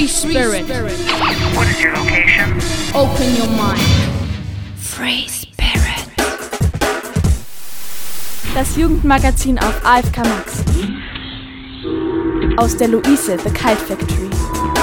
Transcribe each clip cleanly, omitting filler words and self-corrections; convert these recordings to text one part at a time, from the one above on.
Spirit. What is your location? Open your mind. Free Spirit. Das Jugendmagazin auf AFK Max. Aus der Luise, The Kite Factory.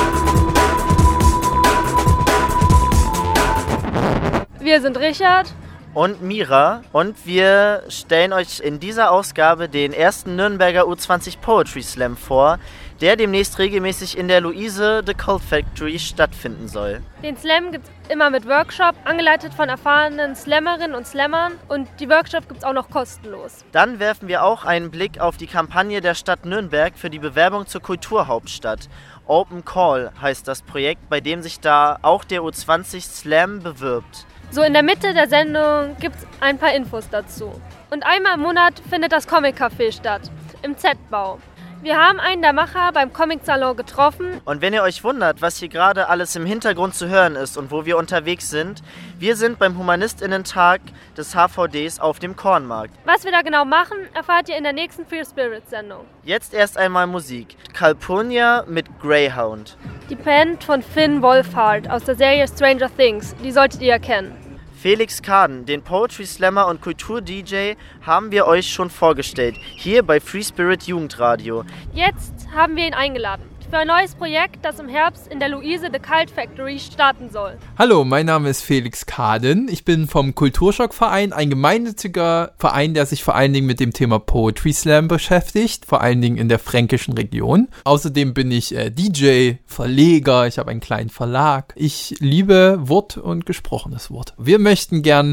Wir sind Richard und Mira und wir stellen euch in dieser Ausgabe den ersten Nürnberger U20 Poetry Slam vor, der demnächst regelmäßig in der Luise, The Kite Factory stattfinden soll. Den Slam gibt es immer mit Workshop, angeleitet von erfahrenen Slammerinnen und Slammern, und die Workshop gibt es auch noch kostenlos. Dann werfen wir auch einen Blick auf die Kampagne der Stadt Nürnberg für die Bewerbung zur Kulturhauptstadt. Open Call heißt das Projekt, bei dem sich da auch der U20 Slam bewirbt. So in der Mitte der Sendung gibt es ein paar Infos dazu. Und einmal im Monat findet das Comic-Café statt, im Z-Bau. Wir haben einen der Macher beim Comic-Salon getroffen. Und wenn ihr euch wundert, was hier gerade alles im Hintergrund zu hören ist und wo wir unterwegs sind, wir sind beim Humanistinnen-Tag des HVDs auf dem Kornmarkt. Was wir da genau machen, erfahrt ihr in der nächsten Free Spirit-Sendung. Jetzt erst einmal Musik. Calpurnia mit Greyhound. Die Band von Finn Wolfhard aus der Serie Stranger Things, die solltet ihr kennen. Felix Kaden, den Poetry Slammer und Kultur-DJ, haben wir euch schon vorgestellt, hier bei Free Spirit Jugendradio. Jetzt haben wir ihn eingeladen für ein neues Projekt, das im Herbst in der Luise, The Kite Factory starten soll. Hallo, mein Name ist Felix Kaden. Ich bin vom Kulturschock-Verein, ein gemeinnütziger Verein, der sich vor allen Dingen mit dem Thema Poetry Slam beschäftigt, vor allen Dingen in der fränkischen Region. Außerdem bin ich DJ, Verleger, ich habe einen kleinen Verlag. Ich liebe Wort und gesprochenes Wort. Wir möchten gern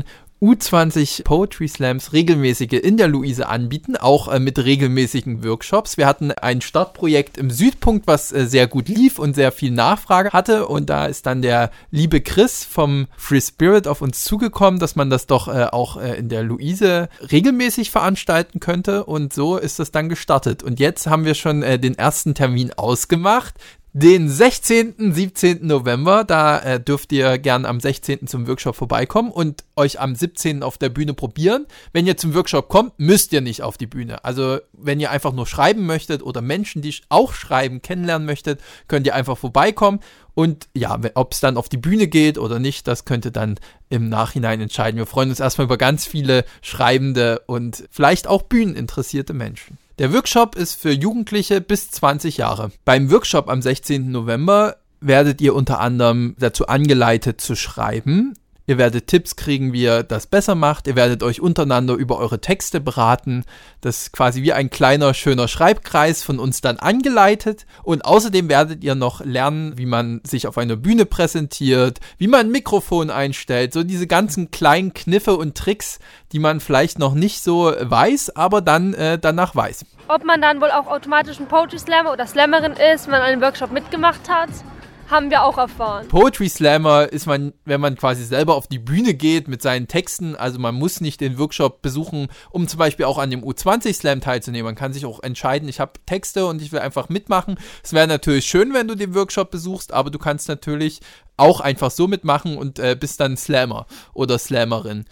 U20 Poetry Slams regelmäßige in der Luise anbieten, auch mit regelmäßigen Workshops. Wir hatten ein Startprojekt im Südpunkt, was sehr gut lief und sehr viel Nachfrage hatte, und da ist dann der liebe Chris vom Free Spirit auf uns zugekommen, dass man das doch auch in der Luise regelmäßig veranstalten könnte, und so ist das dann gestartet. Und jetzt haben wir schon den ersten Termin ausgemacht. Den 16., 17. November, da dürft ihr gern am 16. zum Workshop vorbeikommen und euch am 17. auf der Bühne probieren. Wenn ihr zum Workshop kommt, müsst ihr nicht auf die Bühne. Also wenn ihr einfach nur schreiben möchtet oder Menschen, die auch schreiben, kennenlernen möchtet, könnt ihr einfach vorbeikommen. Und ja, ob es dann auf die Bühne geht oder nicht, das könnt ihr dann im Nachhinein entscheiden. Wir freuen uns erstmal über ganz viele schreibende und vielleicht auch bühneninteressierte Menschen. Der Workshop ist für Jugendliche bis 20 Jahre. Beim Workshop am 16. November werdet ihr unter anderem dazu angeleitet zu schreiben. Ihr werdet Tipps kriegen, wie ihr das besser macht. Ihr werdet euch untereinander über eure Texte beraten. Das ist quasi wie ein kleiner, schöner Schreibkreis von uns dann angeleitet. Und außerdem werdet ihr noch lernen, wie man sich auf einer Bühne präsentiert, wie man ein Mikrofon einstellt. So diese ganzen kleinen Kniffe und Tricks, die man vielleicht noch nicht so weiß, aber dann danach weiß. Ob man dann wohl auch automatisch ein Poetry Slammer oder Slammerin ist, wenn man einen Workshop mitgemacht hat, haben wir auch erfahren. Poetry Slammer ist man, wenn man quasi selber auf die Bühne geht mit seinen Texten. Also man muss nicht den Workshop besuchen, um zum Beispiel auch an dem U20 Slam teilzunehmen. Man kann sich auch entscheiden, ich habe Texte und ich will einfach mitmachen. Es wäre natürlich schön, wenn du den Workshop besuchst, aber du kannst natürlich auch einfach so mitmachen und bist dann Slammer oder Slammerin.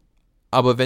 Aber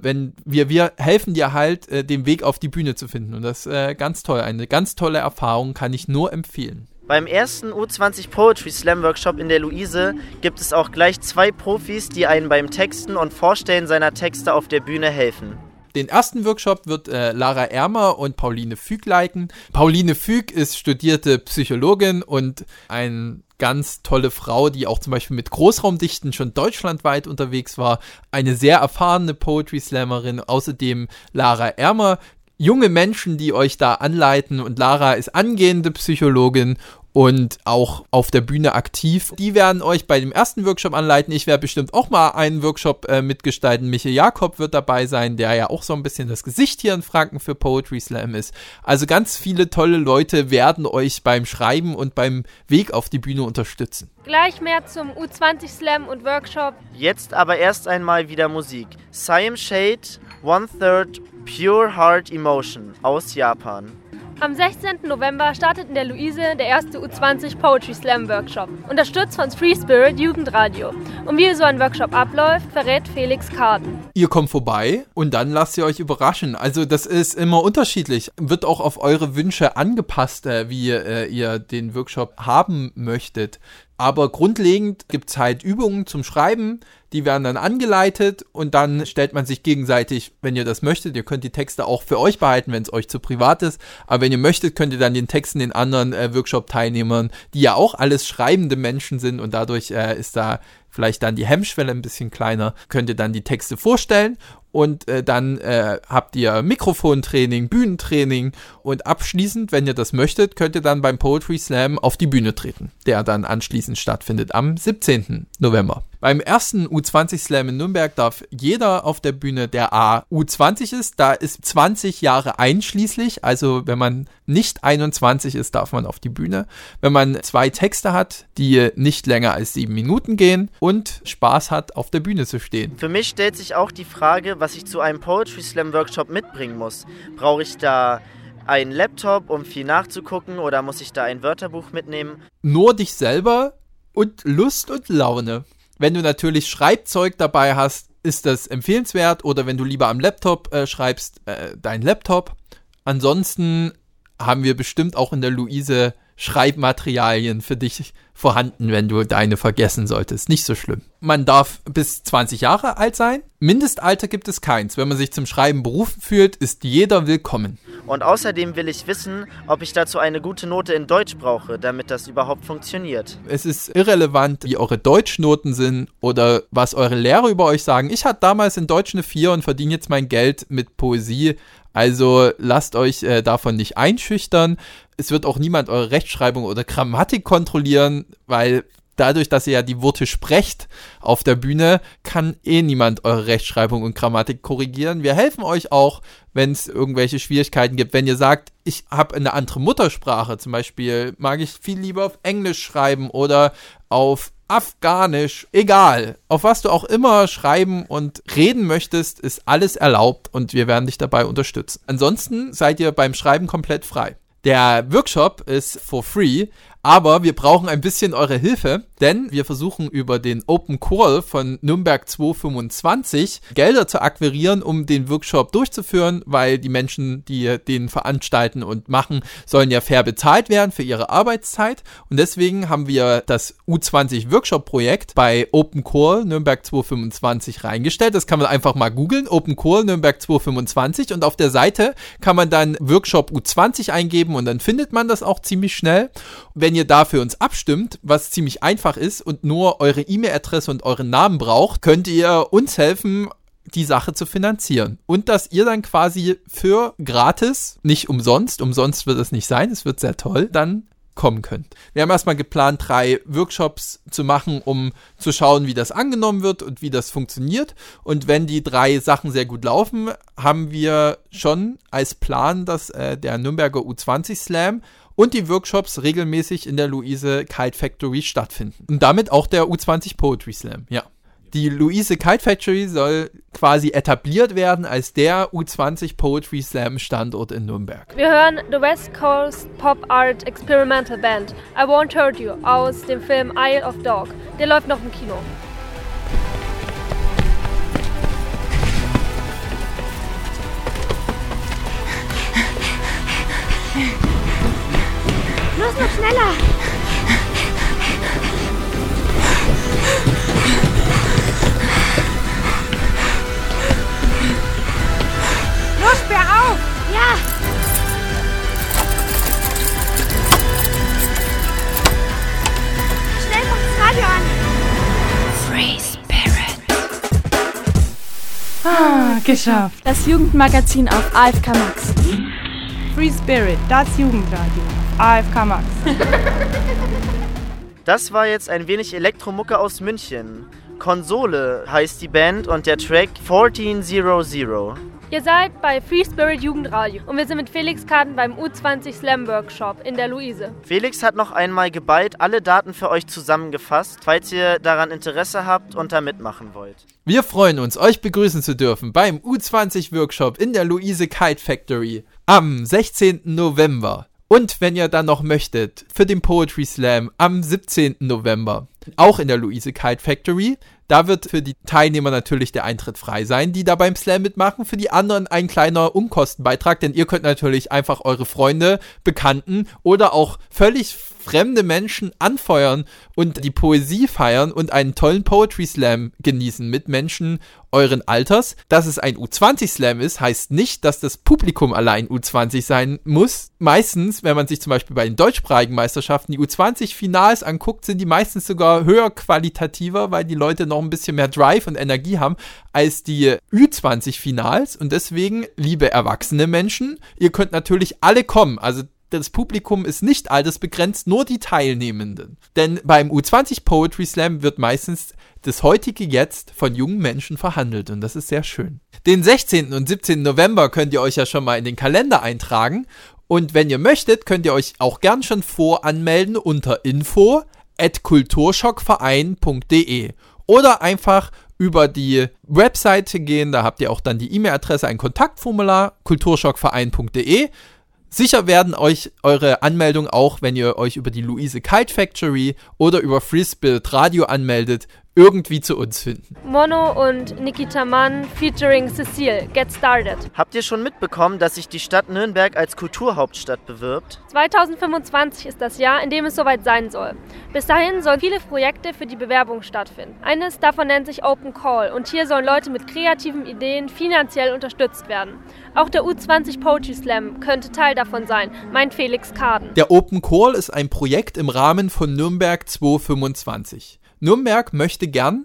wir helfen dir halt, den Weg auf die Bühne zu finden. Und das ist ganz toll. Eine ganz tolle Erfahrung, kann ich nur empfehlen. Beim ersten U20 Poetry Slam Workshop in der Luise gibt es auch gleich 2 Profis, die einen beim Texten und Vorstellen seiner Texte auf der Bühne helfen. Den ersten Workshop wird Lara Ermer und Pauline Füg leiten. Pauline Füg ist studierte Psychologin und eine ganz tolle Frau, die auch zum Beispiel mit Großraumdichten schon deutschlandweit unterwegs war. Eine sehr erfahrene Poetry Slammerin. Außerdem Lara Ermer. Junge Menschen, die euch da anleiten, und Lara ist angehende Psychologin und auch auf der Bühne aktiv. Die werden euch bei dem ersten Workshop anleiten. Ich werde bestimmt auch mal einen Workshop mitgestalten. Michael Jakob wird dabei sein, der ja auch so ein bisschen das Gesicht hier in Franken für Poetry Slam ist. Also ganz viele tolle Leute werden euch beim Schreiben und beim Weg auf die Bühne unterstützen. Gleich mehr zum U20 Slam und Workshop. Jetzt aber erst einmal wieder Musik. Siam Shade, 1/3 Pure Heart Emotion aus Japan. Am 16. November startet in der Luise der erste U20 Poetry Slam Workshop, unterstützt von Free Spirit Jugendradio. Und wie so ein Workshop abläuft, verrät Felix Kaden. Ihr kommt vorbei und dann lasst ihr euch überraschen. Also das ist immer unterschiedlich. Wird auch auf eure Wünsche angepasst, wie ihr den Workshop haben möchtet. Aber grundlegend gibt es halt Übungen zum Schreiben, die werden dann angeleitet und dann stellt man sich gegenseitig, wenn ihr das möchtet, ihr könnt die Texte auch für euch behalten, wenn es euch zu privat ist, aber wenn ihr möchtet, könnt ihr dann den Texten den anderen Workshop-Teilnehmern, die ja auch alles schreibende Menschen sind und dadurch ist da vielleicht dann die Hemmschwelle ein bisschen kleiner, könnt ihr dann die Texte vorstellen und dann habt ihr Mikrofontraining, Bühnentraining und abschließend, wenn ihr das möchtet, könnt ihr dann beim Poetry Slam auf die Bühne treten, der dann anschließend stattfindet am 17. November. Beim ersten U20 Slam in Nürnberg darf jeder auf der Bühne, der U20 ist, da ist 20 Jahre einschließlich, also wenn man nicht 21 ist, darf man auf die Bühne. Wenn man 2 Texte hat, die nicht länger als 7 Minuten gehen und Spaß hat, auf der Bühne zu stehen. Für mich stellt sich auch die Frage, was ich zu einem Poetry Slam Workshop mitbringen muss. Brauche ich da einen Laptop, um viel nachzugucken, oder muss ich da ein Wörterbuch mitnehmen? Nur dich selber und Lust und Laune. Wenn du natürlich Schreibzeug dabei hast, ist das empfehlenswert, oder wenn du lieber am Laptop schreibst, dein Laptop. Ansonsten haben wir bestimmt auch in der Luise Schreibmaterialien für dich vorhanden, wenn du deine vergessen solltest. Nicht so schlimm. Man darf bis 20 Jahre alt sein. Mindestalter gibt es keins. Wenn man sich zum Schreiben berufen fühlt, ist jeder willkommen. Und außerdem will ich wissen, ob ich dazu eine gute Note in Deutsch brauche, damit das überhaupt funktioniert. Es ist irrelevant, wie eure Deutschnoten sind oder was eure Lehrer über euch sagen. Ich hatte damals in Deutsch eine 4 und verdiene jetzt mein Geld mit Poesie. Also lasst euch davon nicht einschüchtern. Es wird auch niemand eure Rechtschreibung oder Grammatik kontrollieren, weil dadurch, dass ihr ja die Worte sprecht auf der Bühne, kann niemand eure Rechtschreibung und Grammatik korrigieren. Wir helfen euch auch, wenn es irgendwelche Schwierigkeiten gibt. Wenn ihr sagt, ich habe eine andere Muttersprache, zum Beispiel mag ich viel lieber auf Englisch schreiben oder auf Afghanisch, egal, auf was du auch immer schreiben und reden möchtest, ist alles erlaubt und wir werden dich dabei unterstützen. Ansonsten seid ihr beim Schreiben komplett frei. Der Workshop ist for free, aber wir brauchen ein bisschen eure Hilfe, denn wir versuchen über den Open Call von Nürnberg 225 Gelder zu akquirieren, um den Workshop durchzuführen, weil die Menschen, die den veranstalten und machen, sollen ja fair bezahlt werden für ihre Arbeitszeit und deswegen haben wir das U20 Workshop Projekt bei Open Call Nürnberg 225 reingestellt. Das kann man einfach mal googeln, Open Call Nürnberg 225 und auf der Seite kann man dann Workshop U20 eingeben und dann findet man das auch ziemlich schnell. Wenn ihr da für uns abstimmt, was ziemlich einfach ist und nur eure E-Mail-Adresse und euren Namen braucht, könnt ihr uns helfen, die Sache zu finanzieren. Und dass ihr dann quasi für gratis, nicht umsonst wird es nicht sein, es wird sehr toll, dann kommen könnt. Wir haben erstmal geplant, 3 Workshops zu machen, um zu schauen, wie das angenommen wird und wie das funktioniert. Und wenn die 3 Sachen sehr gut laufen, haben wir schon als Plan, dass der Nürnberger U20 Slam und die Workshops regelmäßig in der Luise Kite Factory stattfinden. Und damit auch der U20 Poetry Slam, ja. Die Luise Kite Factory soll quasi etabliert werden als der U20 Poetry Slam Standort in Nürnberg. Wir hören The West Coast Pop Art Experimental Band I Won't Hurt You aus dem Film Isle of Dog. Der läuft noch im Kino. Los, noch schneller! Los, sperr auf! Ja! Schnell, mach das Radio an! Free Spirit. Geschafft. Das Jugendmagazin auf AFK Max. Free Spirit, das Jugendradio. AFK Max. Das war jetzt ein wenig Elektromucke aus München. Konsole heißt die Band und der Track 1400. Ihr seid bei Free Spirit Jugendradio und wir sind mit Felix Kaden beim U20 Slam Workshop in der Luise. Felix hat noch einmal geballt alle Daten für euch zusammengefasst, falls ihr daran Interesse habt und da mitmachen wollt. Wir freuen uns, euch begrüßen zu dürfen beim U20 Workshop in der Luise Kite Factory. am 16. November. Und wenn ihr dann noch möchtet, für den Poetry Slam am 17. November, auch in der Louise Kite Factory, da wird für die Teilnehmer natürlich der Eintritt frei sein, die da beim Slam mitmachen. Für die anderen ein kleiner Unkostenbeitrag, denn ihr könnt natürlich einfach eure Freunde, Bekannten oder auch völlig fremde Menschen anfeuern und die Poesie feiern und einen tollen Poetry Slam genießen mit Menschen euren Alters. Dass es ein U20 Slam ist, heißt nicht, dass das Publikum allein U20 sein muss. Meistens, wenn man sich zum Beispiel bei den deutschsprachigen Meisterschaften die U20-Finals anguckt, sind die meistens sogar höher qualitativer, weil die Leute noch ein bisschen mehr Drive und Energie haben als die Ü20-Finals. Und deswegen, liebe erwachsene Menschen, ihr könnt natürlich alle kommen. Also das Publikum ist nicht altersbegrenzt, nur die Teilnehmenden. Denn beim U20 Poetry Slam wird meistens das heutige Jetzt von jungen Menschen verhandelt und das ist sehr schön. Den 16. und 17. November könnt ihr euch ja schon mal in den Kalender eintragen und wenn ihr möchtet, könnt ihr euch auch gern schon voranmelden unter info@kulturschockverein.de oder einfach über die Webseite gehen, da habt ihr auch dann die E-Mail-Adresse, ein Kontaktformular, kulturschockverein.de. Sicher werden euch eure Anmeldung auch, wenn ihr euch über die Louise Kite Factory oder über Free Spirit Radio anmeldet, irgendwie zu uns finden. Mono und Nikita Mann featuring Cecile, Get Started. Habt ihr schon mitbekommen, dass sich die Stadt Nürnberg als Kulturhauptstadt bewirbt? 2025 ist das Jahr, in dem es soweit sein soll. Bis dahin sollen viele Projekte für die Bewerbung stattfinden. Eines davon nennt sich Open Call und hier sollen Leute mit kreativen Ideen finanziell unterstützt werden. Auch der U20 Poetry Slam könnte Teil davon sein, meint Felix Kaden. Der Open Call ist ein Projekt im Rahmen von Nürnberg 2025. Nürnberg möchte gern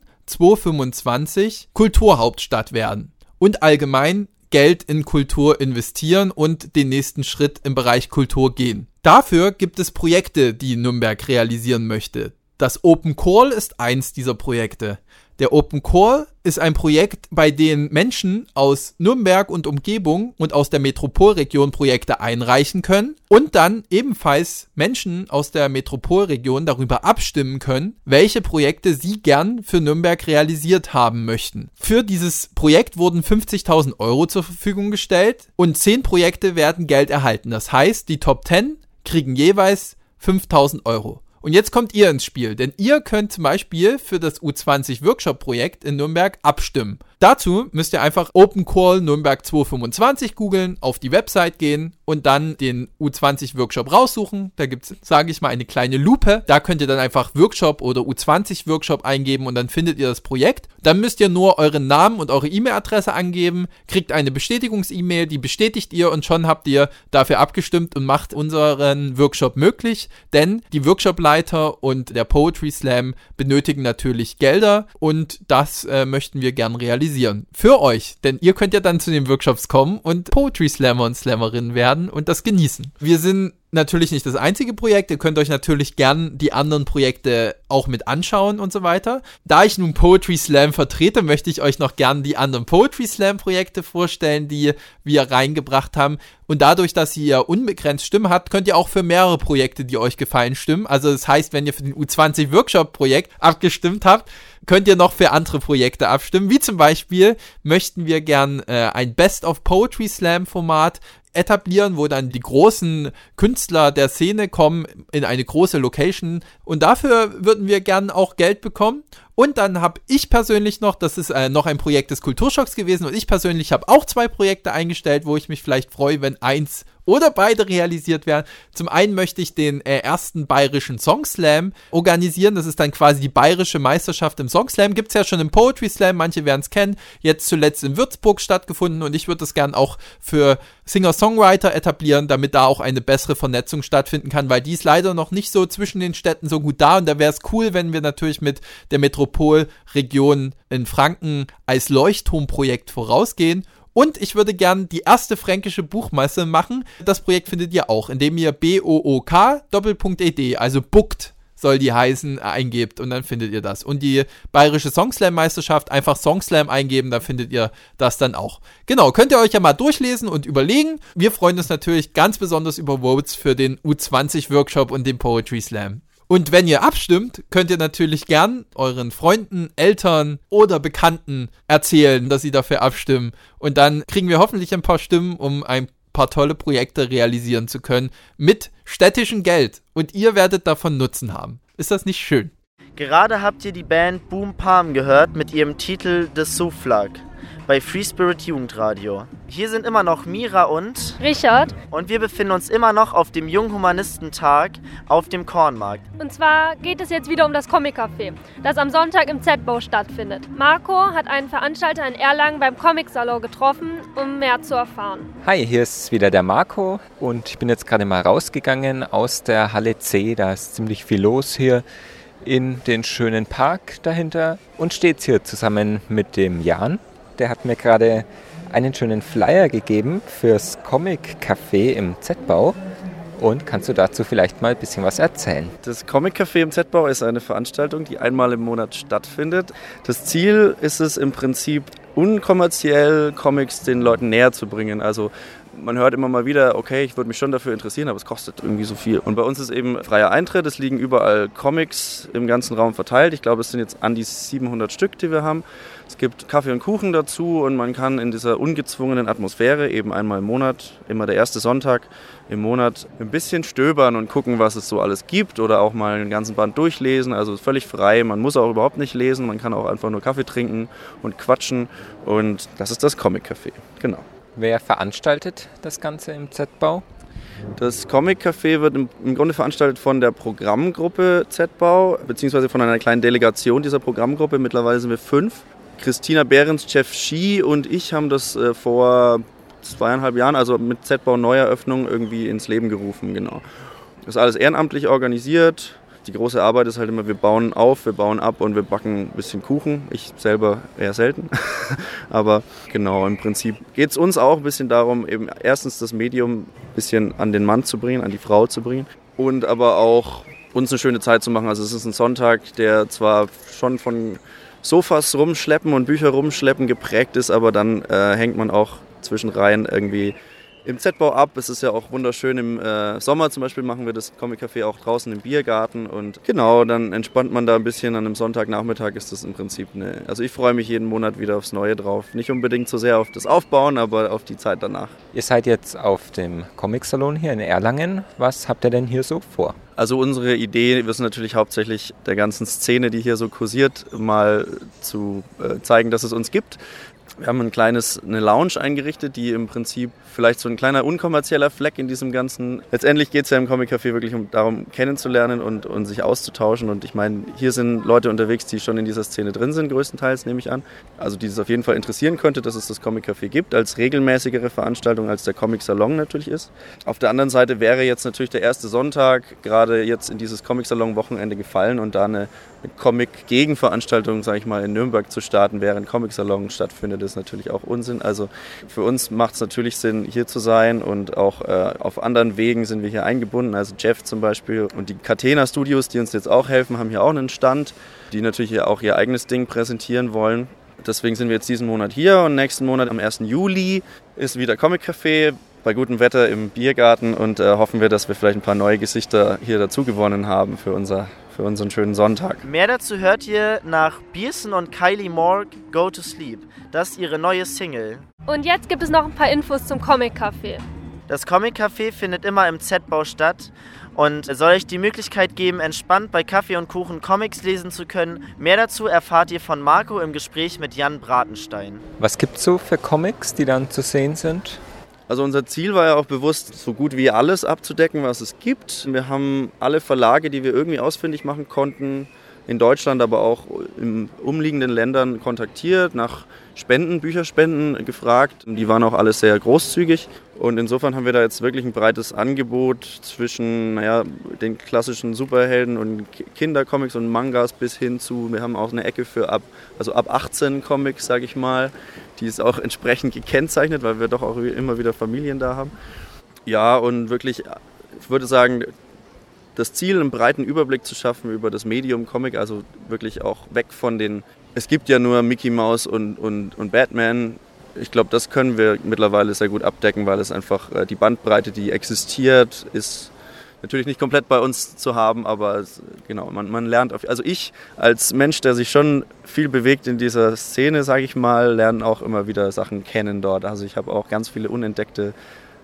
2025 Kulturhauptstadt werden und allgemein Geld in Kultur investieren und den nächsten Schritt im Bereich Kultur gehen. Dafür gibt es Projekte, die Nürnberg realisieren möchte. Das Open Call ist eins dieser Projekte. Der Open Call ist ein Projekt, bei dem Menschen aus Nürnberg und Umgebung und aus der Metropolregion Projekte einreichen können und dann ebenfalls Menschen aus der Metropolregion darüber abstimmen können, welche Projekte sie gern für Nürnberg realisiert haben möchten. Für dieses Projekt wurden 50.000 Euro zur Verfügung gestellt und 10 Projekte werden Geld erhalten. Das heißt, die Top 10 kriegen jeweils 5.000 Euro. Und jetzt kommt ihr ins Spiel, denn ihr könnt zum Beispiel für das U20 Workshop-Projekt in Nürnberg abstimmen. Dazu müsst ihr einfach Open Call Nürnberg 2025 googeln, auf die Website gehen und dann den U20 Workshop raussuchen. Da gibt es, sage ich mal, eine kleine Lupe. Da könnt ihr dann einfach Workshop oder U20 Workshop eingeben und dann findet ihr das Projekt. Dann müsst ihr nur euren Namen und eure E-Mail-Adresse angeben, kriegt eine Bestätigungs-E-Mail, die bestätigt ihr und schon habt ihr dafür abgestimmt und macht unseren Workshop möglich. Denn die Workshop-Leiter und der Poetry Slam benötigen natürlich Gelder und das möchten wir gern realisieren. Für euch, denn ihr könnt ja dann zu den Workshops kommen und Poetry Slammer und Slammerinnen werden und das genießen. Wir sind natürlich nicht das einzige Projekt, ihr könnt euch natürlich gern die anderen Projekte auch mit anschauen und so weiter. Da ich nun Poetry Slam vertrete, möchte ich euch noch gern die anderen Poetry Slam Projekte vorstellen, die wir reingebracht haben. Und dadurch, dass ihr unbegrenzt Stimmen habt, könnt ihr auch für mehrere Projekte, die euch gefallen, stimmen. Also das heißt, wenn ihr für den U20 Workshop Projekt abgestimmt habt, könnt ihr noch für andere Projekte abstimmen. Wie zum Beispiel möchten wir gern ein Best of Poetry Slam Format etablieren, wo dann die großen Künstler der Szene kommen in eine große Location und dafür würden wir gern auch Geld bekommen. Und dann habe ich persönlich noch, das ist noch ein Projekt des Kulturschocks gewesen und ich persönlich habe auch 2 Projekte eingestellt, wo ich mich vielleicht freue, wenn eins oder beide realisiert werden. Zum einen möchte ich den ersten bayerischen Song Slam organisieren. Das ist dann quasi die bayerische Meisterschaft im Song Slam. Gibt es ja schon im Poetry Slam, manche werden es kennen. Jetzt zuletzt in Würzburg stattgefunden und ich würde das gern auch für Singer-Songwriter etablieren, damit da auch eine bessere Vernetzung stattfinden kann, weil die ist leider noch nicht so zwischen den Städten so gut da und da wäre es cool, wenn wir natürlich mit der Metropolregion in Franken als Leuchtturmprojekt vorausgehen. Und ich würde gern die erste fränkische Buchmesse machen. Das Projekt findet ihr auch, indem ihr BOOK.ed, also Bookt soll die heißen, eingebt und dann findet ihr das. Und die bayerische Songslam-Meisterschaft, einfach Songslam eingeben, da findet ihr das dann auch. Genau, könnt ihr euch ja mal durchlesen und überlegen. Wir freuen uns natürlich ganz besonders über Votes für den U20-Workshop und den Poetry Slam. Und wenn ihr abstimmt, könnt ihr natürlich gern euren Freunden, Eltern oder Bekannten erzählen, dass sie dafür abstimmen. Und dann kriegen wir hoffentlich ein paar Stimmen, um ein paar tolle Projekte realisieren zu können mit städtischem Geld. Und ihr werdet davon Nutzen haben. Ist das nicht schön? Gerade habt ihr die Band Boom Palm gehört mit ihrem Titel The Souflag bei Free Spirit Jugendradio. Hier sind immer noch Mira und Richard. Und wir befinden uns immer noch auf dem Junghumanistentag auf dem Kornmarkt. Und zwar geht es jetzt wieder um das Comic-Café, das am Sonntag im Z-Bau stattfindet. Marco hat einen Veranstalter in Erlangen beim Comic-Salon getroffen, um mehr zu erfahren. Hi, hier ist wieder der Marco und ich bin jetzt gerade mal rausgegangen aus der Halle C. Da ist ziemlich viel los hier in den schönen Park dahinter und stehe jetzt hier zusammen mit dem Jan. Der hat mir gerade einen schönen Flyer gegeben fürs Comic-Café im Z-Bau. Und kannst du dazu vielleicht mal ein bisschen was erzählen? Das Comic-Café im Z-Bau ist eine Veranstaltung, die einmal im Monat stattfindet. Das Ziel ist es im Prinzip, unkommerziell Comics den Leuten näher zu bringen. Also man hört immer mal wieder, okay, ich würde mich schon dafür interessieren, aber es kostet irgendwie so viel. Und bei uns ist eben freier Eintritt, es liegen überall Comics im ganzen Raum verteilt. Ich glaube, es sind jetzt an die 700 Stück, die wir haben. Es gibt Kaffee und Kuchen dazu und man kann in dieser ungezwungenen Atmosphäre eben einmal im Monat, immer der erste Sonntag im Monat, ein bisschen stöbern und gucken, was es so alles gibt oder auch mal einen ganzen Band durchlesen. Also völlig frei, man muss auch überhaupt nicht lesen, man kann auch einfach nur Kaffee trinken und quatschen und das ist das Comic-Café, genau. Wer veranstaltet das Ganze im Z-Bau? Das Comic-Café wird im Grunde veranstaltet von der Programmgruppe Z-Bau, beziehungsweise von einer kleinen Delegation dieser Programmgruppe. Mittlerweile sind wir 5. Christina Behrens, Jeff Schie und ich haben das vor 2,5 Jahren, also mit Z-Bau Neueröffnung, irgendwie ins Leben gerufen. Genau. Das ist alles ehrenamtlich organisiert. Die große Arbeit ist halt immer, wir bauen auf, wir bauen ab und wir backen ein bisschen Kuchen. Ich selber eher selten. Aber genau, im Prinzip geht es uns auch ein bisschen darum, eben erstens das Medium ein bisschen an den Mann zu bringen, an die Frau zu bringen und aber auch uns eine schöne Zeit zu machen. Also es ist ein Sonntag, der zwar schon von Sofas rumschleppen und Bücher rumschleppen geprägt ist, aber dann hängt man auch zwischen Reihen irgendwie im Z-Bau ab. Es ist ja auch wunderschön. Im Sommer zum Beispiel machen wir das Comic-Café auch draußen im Biergarten und genau, dann entspannt man da ein bisschen. An einem Sonntagnachmittag ist das im Prinzip also ich freue mich jeden Monat wieder aufs Neue drauf. Nicht unbedingt so sehr auf das Aufbauen, aber auf die Zeit danach. Ihr seid jetzt auf dem Comic-Salon hier in Erlangen. Was habt ihr denn hier so vor? Also unsere Idee ist natürlich hauptsächlich der ganzen Szene, die hier so kursiert, mal zu zeigen, dass es uns gibt. Wir haben eine Lounge eingerichtet, die im Prinzip vielleicht so ein kleiner unkommerzieller Fleck in diesem Ganzen. Letztendlich geht es ja im Comic-Café wirklich darum, kennenzulernen und sich auszutauschen. Und ich meine, hier sind Leute unterwegs, die schon in dieser Szene drin sind, größtenteils, nehme ich an. Also die es auf jeden Fall interessieren könnte, dass es das Comic-Café gibt, als regelmäßigere Veranstaltung, als der Comic-Salon natürlich ist. Auf der anderen Seite wäre jetzt natürlich der erste Sonntag, gerade jetzt in dieses Comic-Salon-Wochenende gefallen und da eine Comic-Gegenveranstaltung, sage ich mal, in Nürnberg zu starten, während Comic-Salon stattfindet, ist natürlich auch Unsinn. Also für uns macht es natürlich Sinn, hier zu sein und auch auf anderen Wegen sind wir hier eingebunden. Also Jeff zum Beispiel und die Catena Studios, die uns jetzt auch helfen, haben hier auch einen Stand, die natürlich hier auch ihr eigenes Ding präsentieren wollen. Deswegen sind wir jetzt diesen Monat hier und nächsten Monat am 1. Juli ist wieder Comic-Café bei gutem Wetter im Biergarten und hoffen wir, dass wir vielleicht ein paar neue Gesichter hier dazu gewonnen haben für unseren schönen Sonntag. Mehr dazu hört ihr nach Bierson und Kylie Moore Go to Sleep. Das ist ihre neue Single. Und jetzt gibt es noch ein paar Infos zum Comic-Café. Das Comic-Café findet immer im Z-Bau statt und soll euch die Möglichkeit geben, entspannt bei Kaffee und Kuchen Comics lesen zu können. Mehr dazu erfahrt ihr von Marco im Gespräch mit Jan Bratenstein. Was gibt es so für Comics, die dann zu sehen sind? Also unser Ziel war ja auch bewusst, so gut wie alles abzudecken, was es gibt. Wir haben alle Verlage, die wir irgendwie ausfindig machen konnten, in Deutschland, aber auch in umliegenden Ländern kontaktiert, nach Spenden, Bücherspenden gefragt. Die waren auch alle sehr großzügig und insofern haben wir da jetzt wirklich ein breites Angebot zwischen den klassischen Superhelden und Kindercomics und Mangas bis hin zu, wir haben auch eine Ecke für ab 18 Comics, sage ich mal. Die ist auch entsprechend gekennzeichnet, weil wir doch auch immer wieder Familien da haben. Ja, und wirklich, ich würde sagen, das Ziel, einen breiten Überblick zu schaffen über das Medium Comic, also wirklich auch weg von es gibt ja nur Mickey Mouse und Batman. Ich glaube, das können wir mittlerweile sehr gut abdecken, weil es einfach die Bandbreite, die existiert, ist natürlich nicht komplett bei uns zu haben, aber genau, man lernt also ich als Mensch, der sich schon viel bewegt in dieser Szene, sage ich mal, lerne auch immer wieder Sachen kennen dort. Also ich habe auch ganz viele unentdeckte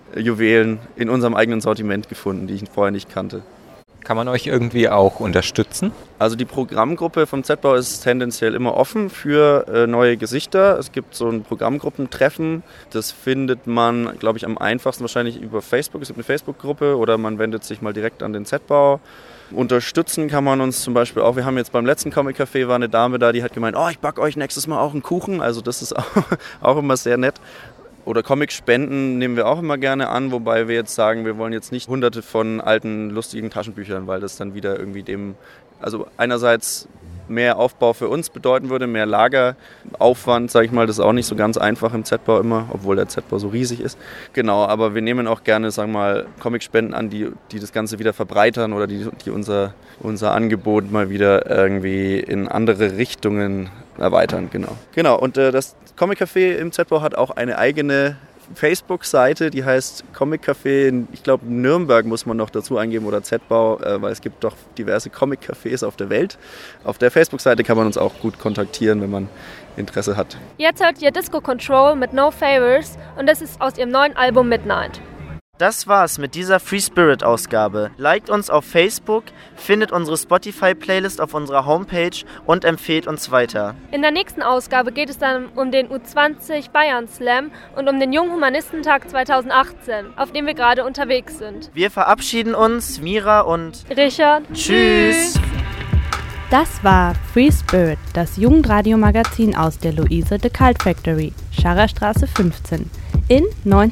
Juwelen in unserem eigenen Sortiment gefunden, die ich vorher nicht kannte. Kann man euch irgendwie auch unterstützen? Also die Programmgruppe vom Z-Bau ist tendenziell immer offen für neue Gesichter. Es gibt so ein Programmgruppentreffen. Das findet man, glaube ich, am einfachsten wahrscheinlich über Facebook. Es gibt eine Facebook-Gruppe oder man wendet sich mal direkt an den Z-Bau. Unterstützen kann man uns zum Beispiel auch. Wir haben jetzt beim letzten Comic-Café war eine Dame da, die hat gemeint, ich backe euch nächstes Mal auch einen Kuchen. Also das ist auch immer sehr nett. Oder Comic-Spenden nehmen wir auch immer gerne an, wobei wir jetzt sagen, wir wollen jetzt nicht hunderte von alten, lustigen Taschenbüchern, weil das dann wieder irgendwie also einerseits mehr Aufbau für uns bedeuten würde, mehr Lageraufwand, sage ich mal, das ist auch nicht so ganz einfach im Z-Bau immer, obwohl der Z-Bau so riesig ist. Genau, aber wir nehmen auch gerne, sagen wir mal, Comic-Spenden an, die das Ganze wieder verbreitern oder die unser Angebot mal wieder irgendwie in andere Richtungen erweitern, genau. Und das Comic Café im Z-Bau hat auch eine eigene Facebook-Seite, die heißt Comic Café, ich glaube Nürnberg muss man noch dazu eingeben oder Z-Bau, weil es gibt doch diverse Comic-Cafés auf der Welt. Auf der Facebook-Seite kann man uns auch gut kontaktieren, wenn man Interesse hat. Jetzt hört ihr Disco Control mit No Favors und das ist aus ihrem neuen Album Midnight. Das war's mit dieser Free Spirit Ausgabe. Liked uns auf Facebook, findet unsere Spotify-Playlist auf unserer Homepage und empfehlt uns weiter. In der nächsten Ausgabe geht es dann um den U20 Bayern Slam und um den Junghumanistentag 2018, auf dem wir gerade unterwegs sind. Wir verabschieden uns, Mira und Richard. Tschüss! Das war Free Spirit, das Jugendradio-Magazin aus der Luise de Cult Factory, Scharrerstraße 15. in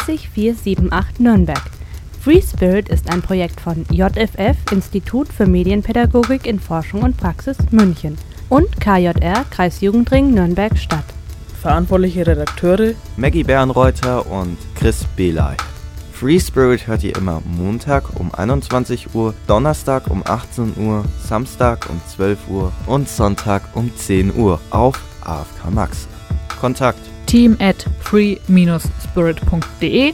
90478 Nürnberg. Free Spirit ist ein Projekt von JFF, Institut für Medienpädagogik in Forschung und Praxis München und KJR, Kreisjugendring Nürnberg Stadt. Verantwortliche Redakteure Maggie Bernreuther und Chris Belay. Free Spirit hört ihr immer Montag um 21 Uhr, Donnerstag um 18 Uhr, Samstag um 12 Uhr und Sonntag um 10 Uhr auf AFK Max. Kontakt team@free-spirit.de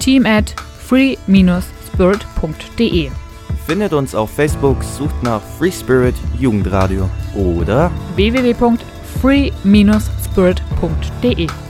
team@free-spirit.de. Findet uns auf Facebook, sucht nach Free Spirit Jugendradio oder www.free-spirit.de.